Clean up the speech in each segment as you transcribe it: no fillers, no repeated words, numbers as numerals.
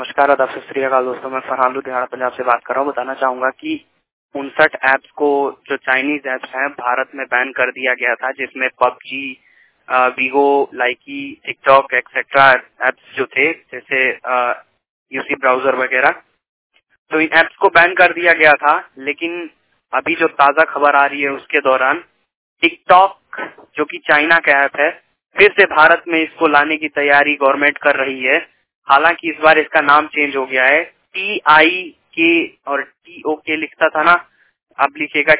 नमस्कार, आदाब, सत श्री अकाल दोस्तों। मैं फरहान लुधियाना पंजाब से बात कर रहा हूँ। बताना चाहूंगा कि 59 ऐप्स को, जो चाइनीज ऐप्स हैं, भारत में बैन कर दिया गया था, जिसमें PUBG, Vigo, Likee, TikTok etcetera apps जो थे, जैसे यूसी ब्राउजर वगैरह। तो इन ऐप्स को बैन कर दिया गया था। लेकिन अभी जो ताजा खबर आ रही है उसके दौरान टिकटॉक, जो कि चाइना का ऐप है, फिर से भारत में इसको लाने की तैयारी गवर्नमेंट कर रही है। हालांकि इस बार इसका नाम चेंज हो गया है। TIK और TOK लिखता था ना, अब लिखेगा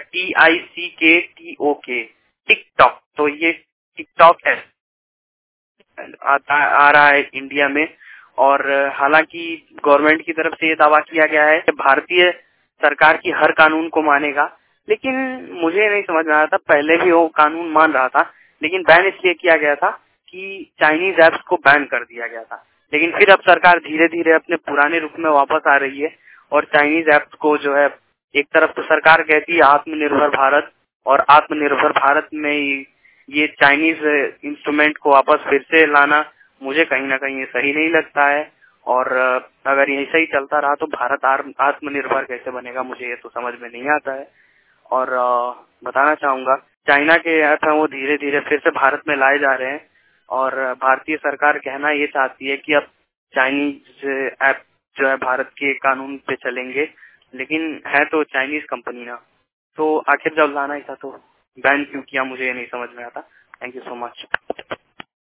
TICK टिकटॉक। तो ये टिकटॉक है, आ रहा है इंडिया में। और हालांकि गवर्नमेंट की तरफ से ये दावा किया गया है कि भारतीय सरकार की हर कानून को मानेगा। लेकिन मुझे नहीं समझ में आया था, पहले भी वो कानून मान रहा था, लेकिन बैन इसलिए किया गया था कि चाइनीज ऐप्स को बैन कर दिया गया था। लेकिन फिर अब सरकार धीरे धीरे अपने पुराने रूप में वापस आ रही है और चाइनीज ऐप्स को जो है, एक तरफ तो सरकार कहती है आत्मनिर्भर भारत, और आत्मनिर्भर भारत में ये चाइनीज इंस्ट्रूमेंट को वापस फिर से लाना मुझे कहीं ना कहीं सही नहीं लगता है। और अगर यही सही चलता रहा तो भारत आत्मनिर्भर कैसे बनेगा, मुझे ये तो समझ में नहीं आता है। और बताना चाहूंगा, चाइना के ऐप हैं वो धीरे धीरे फिर से भारत में लाए जा रहे हैं, और भारतीय सरकार कहना ये चाहती है कि अब चाइनीज ऐप जो है भारत के कानून पे चलेंगे। लेकिन है तो चाइनीज कंपनी ना, तो आखिर जब लाना ही था तो बैन क्यों किया, मुझे ये नहीं समझ में आता। Thank you so much.